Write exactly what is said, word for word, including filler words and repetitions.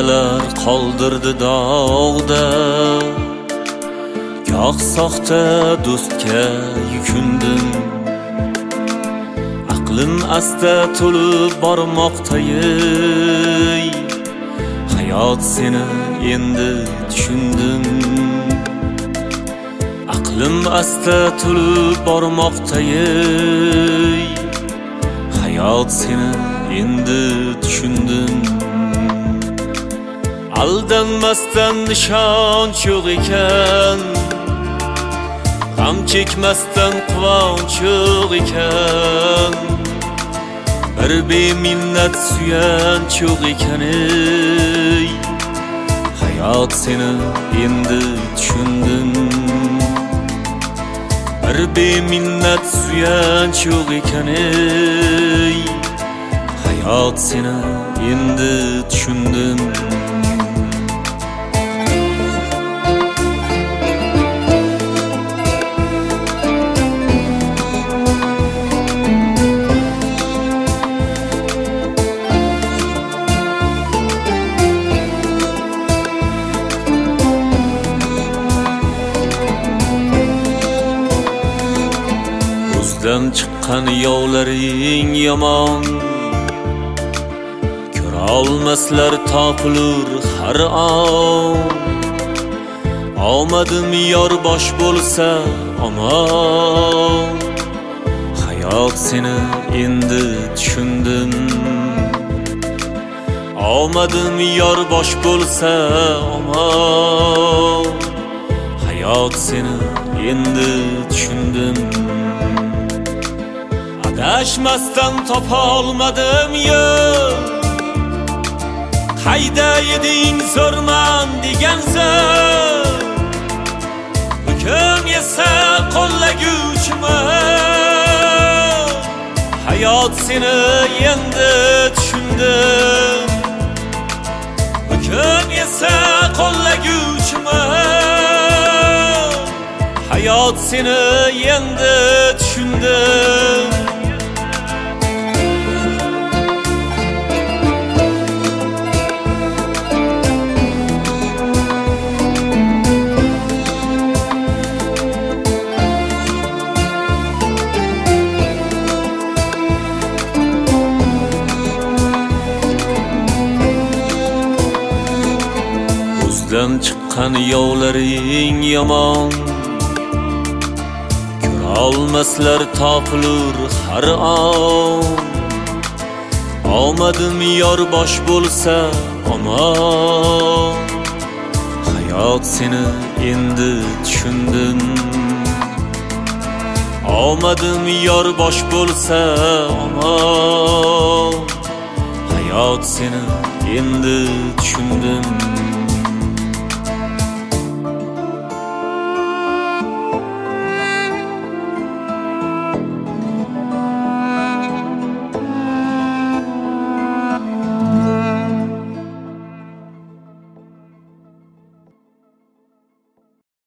va'dalar qoldirdi dog'da, goh soxta do'stga yukundim. Aqlim asta to'lib bormoqtay, hayot seni endi tushundim. Aqlim asta to'lib bormoqtay, hayot seni endi tushundim. Aldanmasdan nishonch yo'q ekan, g'am chekmasdan quvonch yo'q ekan, bir beminnat suyanch yo'q ekan. Ey hayot seni endi tushundim. Bir beminnat suyanch yo'q ekan. Ey hayot seni endi tushundim. O'zdan chiqqan yovlaring yomon, ko'ra olmaslar topilur har on. Omadim yor bosh bo'lsa omon, hayot seni endi tushundim. Omadim yor bosh bo'lsa omon, hayot seni endi tushundim. Adashmasdan topolmadim yo'l, qayda eding zo'rman degan so'z. Bugun esa qo'llaguvchiman, hayot seni endi tushundim. Bugun esa qo'llaguvchiman, hayot seni endi tushundim. O'zdan chiqqan yovlaring yomon, ko'ra olmaslar topilur har on. Omadim yor bosh bo'lsa omon, hayot seni endi tushundim. Omadim yor bosh bo'lsa omon, hayot seni endi tushundim.